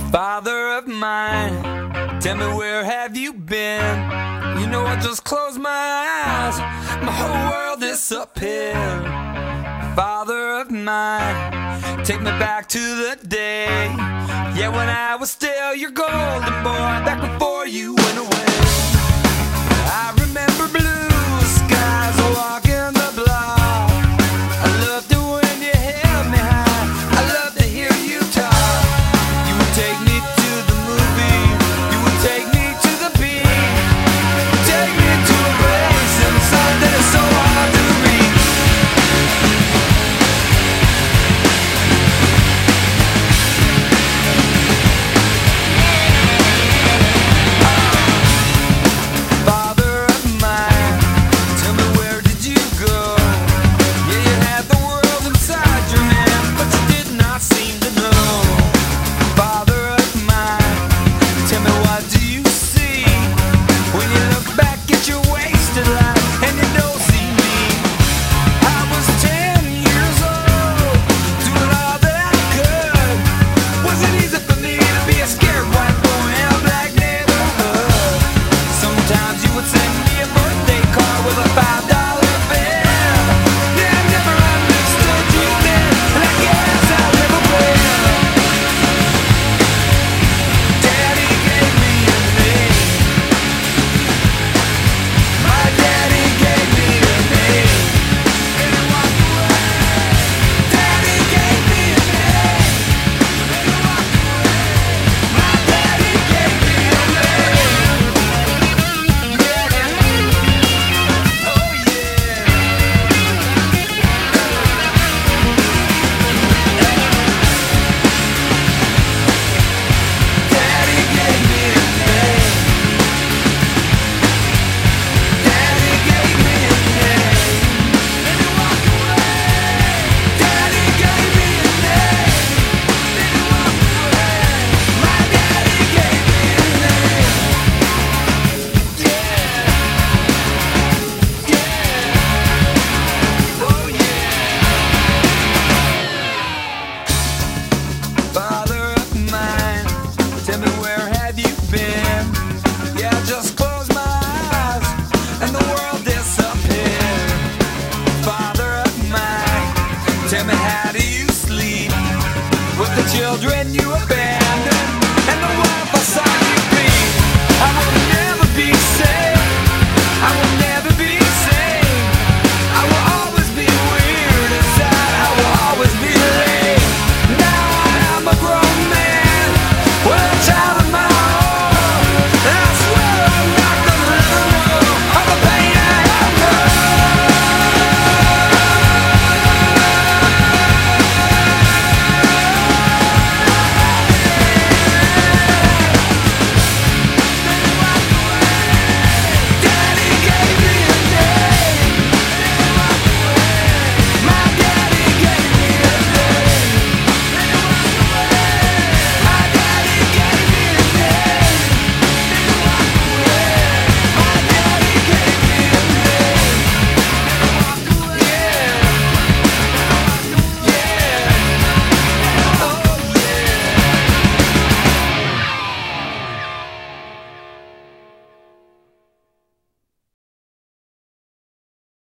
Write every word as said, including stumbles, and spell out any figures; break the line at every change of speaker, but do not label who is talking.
Father of mine, tell me where have you been? You know I just close my eyes, my whole world disappeared. Father of mine, take me back to the day, yeah, when I was still your golden boy, back before you went away. I remember blue skies walking the block. I loved it when you held me high, I loved to hear you talk. You would take me to the movie, you would take me to the beach, take me to a place inside that is so hard to reach. Father of mine, tell me where did you go? Yeah, you had the world inside your hand, but you did not seem to know. Father of mine, tell me what do you see when you look back at your wasted life and you don't see me? I was ten years old, doing all that I could. Was it easy for me to be a scared white boy in a black neighborhood? Sometimes you would send me a birthday card with a five dollar bill. Yeah, I never understood you then, and I guess I'll never will. Daddy gave me a name. My daddy gave me a name. And he walked away. Daddy gave me a name. And he walked away. My daddy gave me a name. Yeah. Oh yeah. Daddy gave me a name. Daddy gave me a name. And he walked away. Daddy gave me a name. And he walked away. My daddy gave me a name. Yeah. Yeah. Oh yeah. Father of mine, tell me where have you been? Yeah, I just close my eyes and the world disappeared. Father of mine, tell me how do you sleep with the children you abandoned and the wife beside